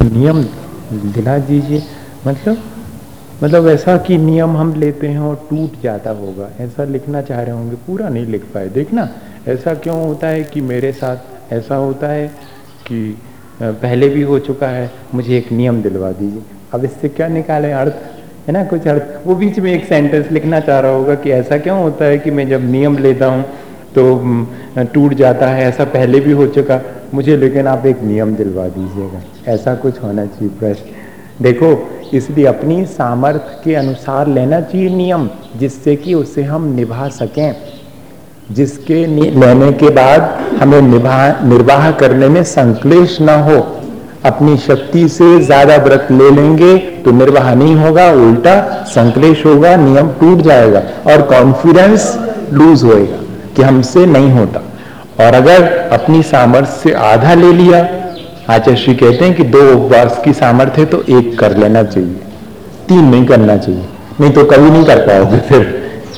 नियम दिला दीजिए। मतलब ऐसा कि नियम हम लेते हैं और टूट जाता होगा, ऐसा लिखना चाह रहे होंगे, पूरा नहीं लिख पाए। देखना ऐसा क्यों होता है कि मेरे साथ ऐसा होता है कि पहले भी हो चुका है, मुझे एक नियम दिलवा दीजिए। अब इससे क्या निकालें अर्थ, है ना, कुछ अर्थ। वो बीच में एक सेंटेंस लिखना चाह रहा होगा कि ऐसा क्यों होता है कि मैं जब नियम लेता हूँ तो टूट जाता है, ऐसा पहले भी हो चुका मुझे, लेकिन आप एक नियम दिलवा दीजिएगा। ऐसा कुछ होना चाहिए प्रश्न। देखो, इसलिए अपनी सामर्थ्य के अनुसार लेना चाहिए नियम, जिससे कि उसे हम निभा सकें, जिसके लेने के बाद हमें निर्वाह करने में संक्लेश ना हो। अपनी शक्ति से ज्यादा व्रत ले लेंगे तो निर्वाह नहीं होगा, उल्टा संक्लेश होगा, नियम टूट जाएगा और कॉन्फिडेंस लूज होएगा कि हमसे नहीं होता। और अगर अपनी सामर्थ्य से आधा ले लिया, आचार्य श्री कहते हैं कि 2 उपवास की सामर्थ्य है तो 1 कर लेना चाहिए, 3 नहीं करना चाहिए, नहीं तो कभी नहीं कर पाओगे। फिर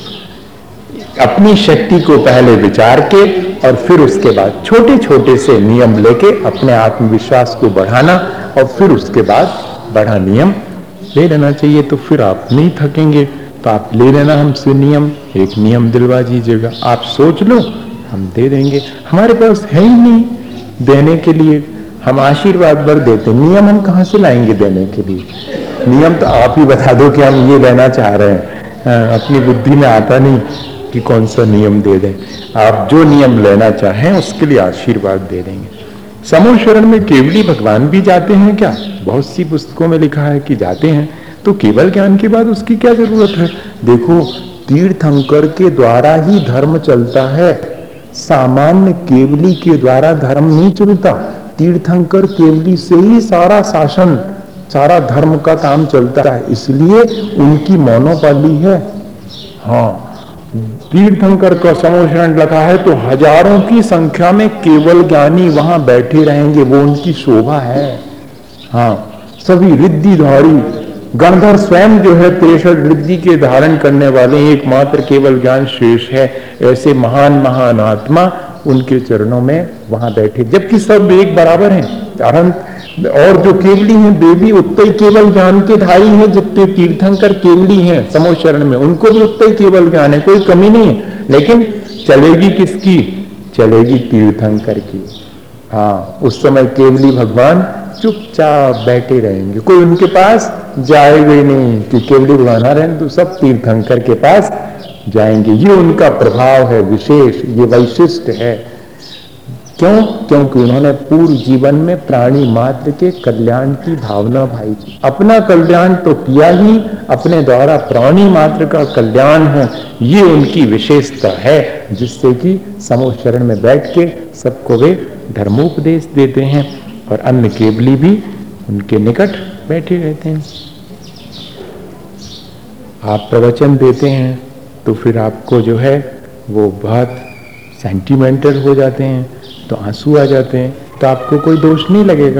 अपनी शक्ति को पहले विचार के और फिर उसके बाद छोटे छोटे से नियम लेके अपने आत्मविश्वास को बढ़ाना, और फिर उसके बाद बड़ा नियम ले लेना चाहिए। तो फिर आप नहीं थकेंगे, तो आप ले लेना हमसे नियम, एक नियम दिलवा दीजिएगा। आप सोच लो, हम दे देंगे। हमारे पास है ही नहीं देने के लिए, हम आशीर्वाद भर देते, नियम हम कहाँ से लाएंगे देने के लिए? नियम तो आप ही बता दो कि हम ये लेना चाह रहे हैं। अपनी बुद्धि में आता नहीं कि कौन सा नियम दे दें। आप जो नियम लेना चाहें उसके लिए आशीर्वाद दे देंगे। समूह शरण में केवली भगवान भी जाते हैं क्या? बहुत सी पुस्तकों में लिखा है कि जाते हैं। तो केवल ज्ञान के बाद उसकी क्या जरूरत है? देखो, तीर्थंकर के द्वारा ही धर्म चलता है, सामान्य केवली के द्वारा धर्म नहीं चलता। तीर्थंकर केवली से ही सारा शासन, सारा धर्म का काम चलता है, इसलिए उनकी मोनोपोली है। हाँ, तीर्थंकर का समूह शरण लिखा है तो हजारों की संख्या में केवल ज्ञानी वहां बैठे रहेंगे, वो उनकी शोभा है। हाँ, सभी रिद्धिधारी गणधर स्वयं जो है 63 रिद्धि के धारण करने वाले एकमात्र केवल ज्ञान शेष है। ऐसे महान महान आत्मा उनके चरणों में वहां बैठे, जबकि सब एक बराबर हैं। और जो केवली हैं वे भी उतने केवल ज्ञान के धारी हैं जितने तीर्थंकर केवली हैं समूह शरण में, उनको भी उतने केवल ज्ञान है, कोई कमी नहीं है। लेकिन चलेगी किसकी? चलेगी तीर्थंकर की। हाँ, उस समय केवली भगवान चुपचाप बैठे रहेंगे, कोई उनके पास जाएगा ही नहीं कि केवली भगवान आ रहे हैं, तो सब तीर्थंकर के पास जाएंगे। ये उनका प्रभाव है विशेष, ये वैशिष्ट है। क्यों? क्योंकि उन्होंने पूर्व जीवन में प्राणी मात्र के कल्याण की भावना भाई थी। अपना कल्याण तो किया ही, अपने द्वारा प्राणी मात्र का कल्याण हो, ये उनकी विशेषता है, जिससे कि समूह शरण में बैठ के सबको वे धर्मोपदेश देते हैं और अन्य केवली भी उनके निकट बैठे रहते हैं। आप प्रवचन देते हैं तो फिर आपको जो है वो बहुत सेंटिमेंटल हो जाते हैं, तो आंसू आ जाते हैं, तो आपको कोई दोष नहीं लगेगा।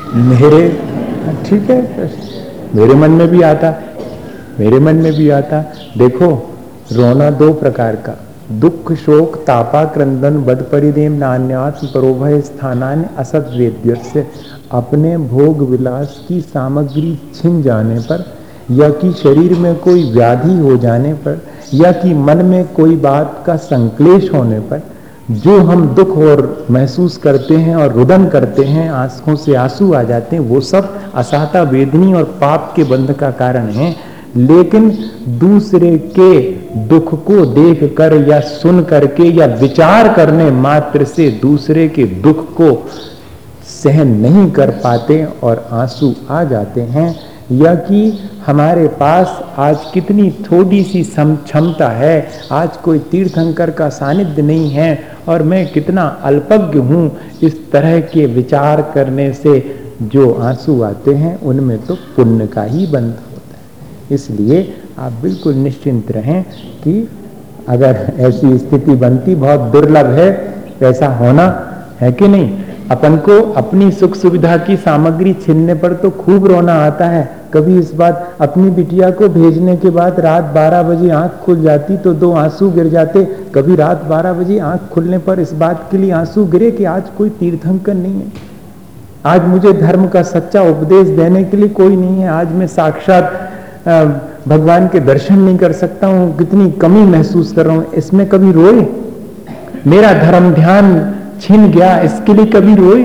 ठीक है, मेरे मन में भी आता, मेरे मन में भी आता। देखो, रोना 2 प्रकार का, दुख शोक तापा क्रंदन बद परिदेम नान्यात्म परोभय स्थानान्य असत वेद्यस्य। अपने भोग विलास की सामग्री छिन जाने पर, या कि शरीर में कोई व्याधि हो जाने पर, या कि मन में कोई बात का संक्लेश होने पर जो हम दुख और महसूस करते हैं और रुदन करते हैं, आंखों से आंसू आ जाते हैं, वो सब असहता वेदनी और पाप के बंध का कारण है। लेकिन दूसरे के दुख को देख कर या सुन करके या विचार करने मात्र से दूसरे के दुख को सहन नहीं कर पाते और आंसू आ जाते हैं, या कि हमारे पास आज कितनी थोड़ी सी क्षमता है, आज कोई तीर्थंकर का सानिध्य नहीं है और मैं कितना अल्पज्ञ हूँ, इस तरह के विचार करने से जो आंसू आते हैं उनमें तो पुण्य का ही बंध होता है। इसलिए आप बिल्कुल निश्चिंत रहें कि अगर ऐसी स्थिति बनती, बहुत दुर्लभ है ऐसा होना, है कि नहीं? अपन को अपनी सुख सुविधा की सामग्री छीनने पर तो खूब रोना आता है। कभी इस बात, अपनी बिटिया को भेजने के बाद रात 12 बजे आंख खुल जाती तो 2 आंसू गिर जाते। कभी रात 12 बजे आंख खुलने पर इस बात के लिए आंसू गिरे कि आज कोई तीर्थंकर नहीं है। आज मुझे धर्म का सच्चा उपदेश देने के लिए कोई नहीं है। आज मैं साक्षात भगवान के दर्शन नहीं कर सकता हूँ, कितनी कमी महसूस कर रहा हूँ। इसमें कभी रोए? मेरा धर्म ध्यान छिन गया, इसके लिए कभी रोए?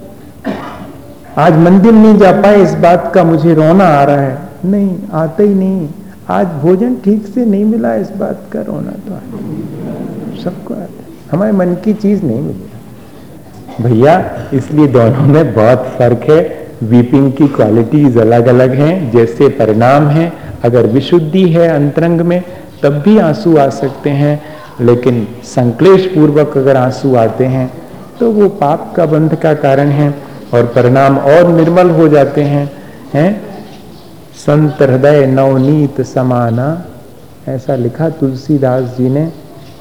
आज मंदिर नहीं जा पाए, इस बात का मुझे रोना आ रहा है? नहीं, आता ही नहीं। आज भोजन ठीक से नहीं मिला, इस बात का रोना तो आता, सबको आता है। हमारे मन की चीज नहीं मिली भैया, इसलिए दोनों में बहुत फर्क है। वीपिंग की क्वालिटीज अलग अलग हैं, जैसे परिणाम है। अगर विशुद्धि है अंतरंग में तब भी आंसू आ सकते हैं, लेकिन संक्लेश पूर्वक अगर आंसू आते हैं तो वो पाप का बंध का कारण है और परिणाम और निर्मल हो जाते हैं। संत हृदय नवनीत समाना, ऐसा लिखा तुलसीदास जी ने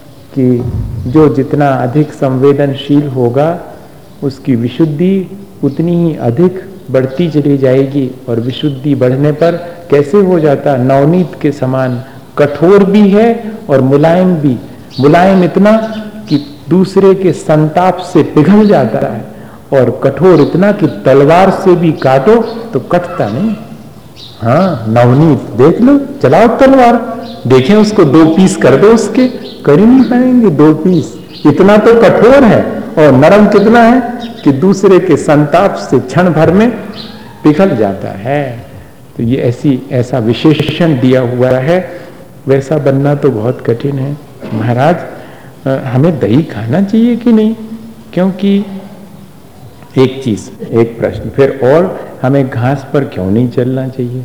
कि जो जितना अधिक संवेदनशील होगा उसकी विशुद्धि उतनी ही अधिक बढ़ती चली जाएगी। और विशुद्धि बढ़ने पर कैसे हो जाता? नवनीत के समान कठोर भी है और मुलायम भी। मुलायम इतना कि दूसरे के संताप से पिघल जाता है, और कठोर इतना कि तलवार से भी काटो तो कटता नहीं। हाँ, नवनीत देख लो, चलाओ तलवार, देखें उसको 2 पीस कर दो, उसके कर ही नहीं पाएंगे 2 पीस। इतना तो कठोर है। और नरम कितना है कि दूसरे के संताप से क्षण भर में पिघल जाता है। तो ये ऐसा विशेषण दिया हुआ है, वैसा बनना तो बहुत कठिन है। महाराज हमें दही खाना चाहिए कि नहीं? क्योंकि एक चीज, एक प्रश्न फिर, और हमें घास पर क्यों नहीं चलना चाहिए?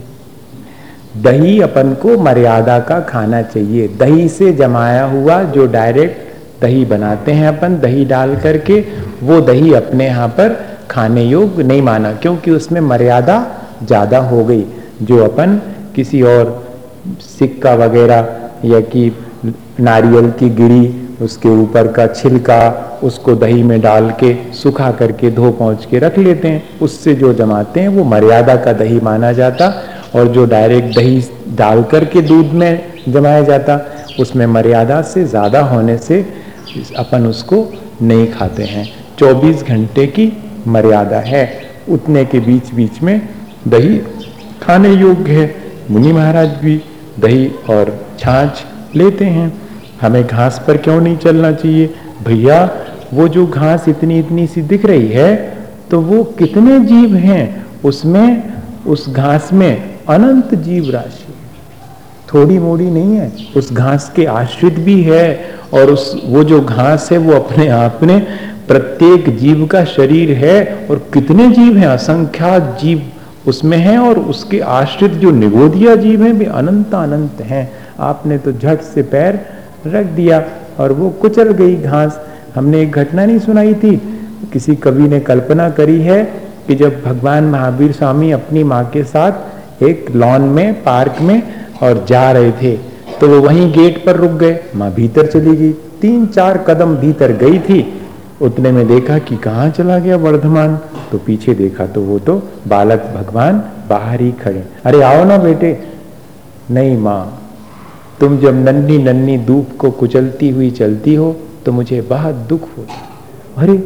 दही अपन को मर्यादा का खाना चाहिए। दही से जमाया हुआ जो डायरेक्ट दही बनाते हैं अपन, दही डाल करके, वो दही अपने यहाँ पर खाने योग्य नहीं माना, क्योंकि उसमें मर्यादा ज्यादा हो गई। जो अपन किसी और सिक्का वगैरह या कि नारियल की गिरी, उसके ऊपर का छिलका, उसको दही में डाल के सुखा करके धो पोंछ के रख लेते हैं, उससे जो जमाते हैं वो मर्यादा का दही माना जाता। और जो डायरेक्ट दही डाल करके दूध में जमाया जाता, उसमें मर्यादा से ज्यादा होने से अपन उसको नहीं खाते हैं। 24 घंटे की मर्यादा है, उतने के बीच बीच में दही खाने योग्य है। मुनि महाराज भी दही और छाछ लेते हैं। हमें घास पर क्यों नहीं चलना चाहिए? भैया, वो जो घास इतनी इतनी सी दिख रही है, तो वो कितने जीव हैं उसमें? उस घास में अनंत जीव राशि, थोड़ी मोड़ी नहीं है। उस घास के आश्रित भी है, और वो जो घास है वो अपने आप में प्रत्येक जीव का शरीर है। और कितने जीव हैं? असंख्यात जीव उसमें हैं, और उसके आश्रित जो निगोदिया जीव हैं भी अनंत अनंत हैं। आपने तो झट से पैर रख दिया और वो कुचल गई घास। हमने एक घटना नहीं सुनाई थी, किसी कवि ने कल्पना करी है कि जब भगवान महावीर स्वामी अपनी माँ के साथ एक लॉन में, पार्क में और जा रहे थे, तो वो वहीं गेट पर रुक गए। माँ भीतर चली गई, 3-4 कदम भीतर गई थी, उतने में देखा कि कहाँ चला गया वर्धमान। तो पीछे देखा तो वो तो बालक भगवान बाहर ही खड़े। अरे आओ ना बेटे। नहीं माँ, तुम जब नन्ही नन्ही धूप को कुचलती हुई चलती हो तो मुझे बहुत दुख होता। अरे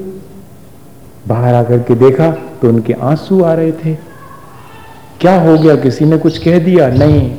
बाहर आकर के देखा तो उनके आंसू आ रहे थे। क्या हो गया? किसी ने कुछ कह दिया? नहीं,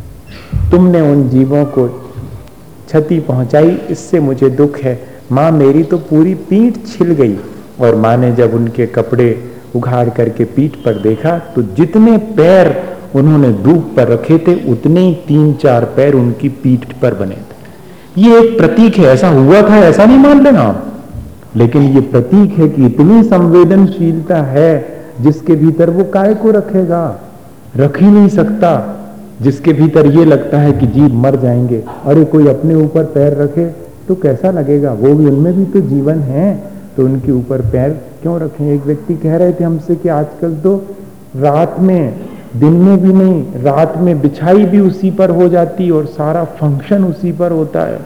तुमने उन जीवों को क्षति पहुंचाई, इससे मुझे दुख है। माँ मेरी तो पूरी पीठ छिल गई। और माँ ने जब उनके कपड़े उघाड़ करके पीठ पर देखा तो जितने पैर उन्होंने धूप पर रखे थे उतने ही 3-4 पैर उनकी पीठ पर बने थे। ये एक प्रतीक है, ऐसा हुआ था ऐसा नहीं मान लेना आप, लेकिन ये प्रतीक है कि इतनी संवेदनशीलता है जिसके भीतर वो काय को रखेगा? रख ही नहीं सकता। जिसके भीतर ये लगता है कि जीव मर जाएंगे, अरे कोई अपने ऊपर पैर रखे तो कैसा लगेगा? वो भी, उनमें भी तो जीवन है, तो उनके ऊपर पैर क्यों रखें? एक व्यक्ति कह रहे थे हमसे कि आजकल तो रात में, दिन में भी नहीं, रात में बिछाई भी उसी पर हो जाती और सारा फंक्शन उसी पर होता है।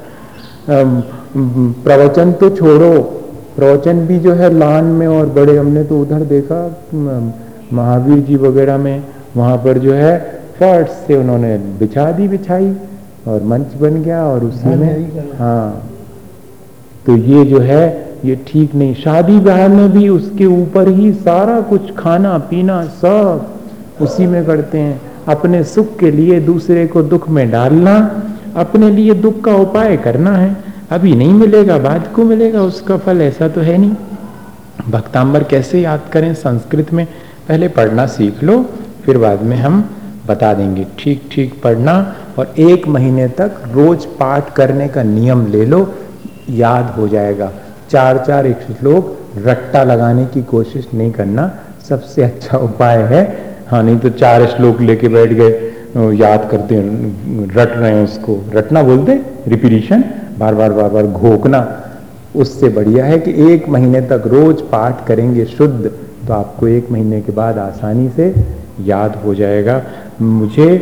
प्रवचन तो छोड़ो, प्रवचन भी जो है लान में और बड़े, हमने तो उधर देखा महावीर जी वगैरह में, वहां पर जो है फर्श से उन्होंने बिछा दी बिछाई और मंच बन गया और उसी में, हाँ। तो ये जो है ये ठीक नहीं। शादी ब्याह में भी उसके ऊपर ही सारा कुछ, खाना पीना सब उसी में करते हैं। अपने सुख के लिए दूसरे को दुख में डालना, अपने लिए दुख का उपाय करना है। अभी नहीं मिलेगा, बाद को मिलेगा उसका फल, ऐसा तो है नहीं। भक्तांबर कैसे याद करें संस्कृत में? पहले पढ़ना सीख लो, फिर बाद में हम बता देंगे। ठीक ठीक पढ़ना और 1 महीने तक रोज पाठ करने का नियम ले लो, याद हो जाएगा। 4-4 श्लोक रट्टा लगाने की कोशिश नहीं करना, सबसे अच्छा उपाय है। हाँ, नहीं तो 4 श्लोक लेके बैठ गए, याद करते हैं, रट रहे हैं, उसको रटना बोलते, रिपीटिशन, बार बार घोकना। उससे बढ़िया है कि 1 महीने तक रोज पाठ करेंगे शुद्ध, तो आपको 1 महीने के बाद आसानी से याद हो जाएगा। मुझे